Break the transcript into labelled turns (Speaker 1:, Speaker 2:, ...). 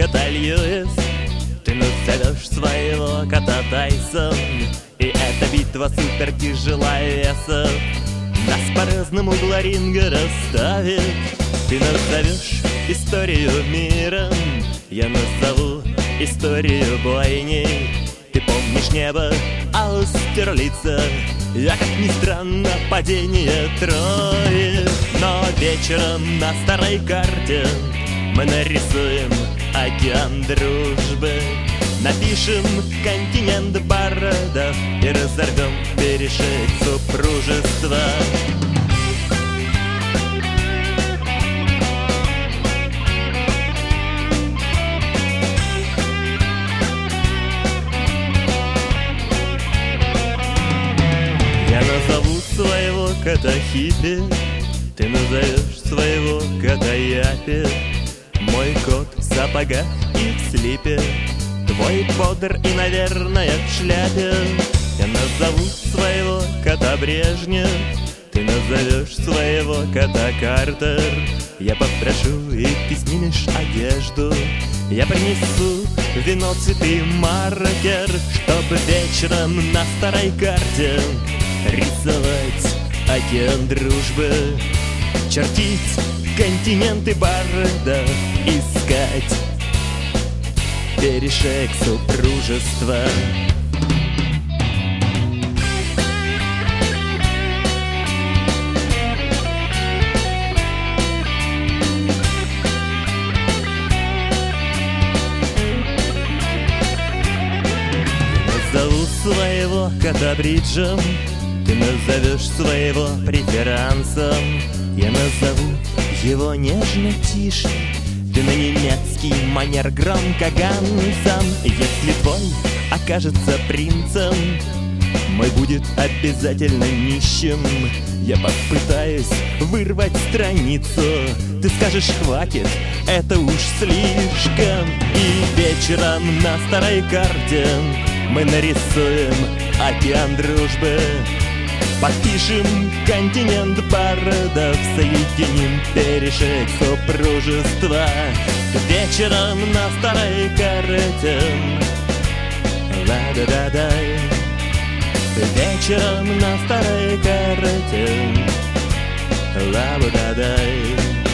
Speaker 1: кота Льюис. Ты назовешь своего кота Тайсон, и эта битва супер тяжелая весов нас по разным углам ринга расставит. Ты назовешь историю миром, я назову историю бойни. Ты помнишь небо Аустерлица, я, как ни странно, падение Трои. Но вечером на старой карте мы нарисуем океан дружбы, напишем континент бородов и разорвем перешейк супружества. Я назову своего кота Хиппи, ты назовешь своего кота Япи. Мой кот в сапогах и в слипе, твой бодр и, наверное, в шляпе. Я назову своего кота Брежнев, ты назовешь своего кота Картер. Я попрошу, и ты снимешь одежду, я принесу вино, цветы, маркер, чтобы вечером на старой карте рисовать океан дружбы, чертить континенты бородов, искать перешейк супружества. Назову своего кота Бриджем, ты назовешь своего преферансом. Я назову его нежно тише, ты на немецкий манер громко гансом. Если твой окажется принцем, мой будет обязательно нищим. Я попытаюсь вырвать страницу, ты скажешь: хватит, это уж слишком. И вечером на старой карте мы нарисуем океан дружбы, подпишем континент бородов, соединим перешейк супружества. Вечером на старой карте, ла-да-да-дай. Вечером на старой карте, ла-да-да-дай.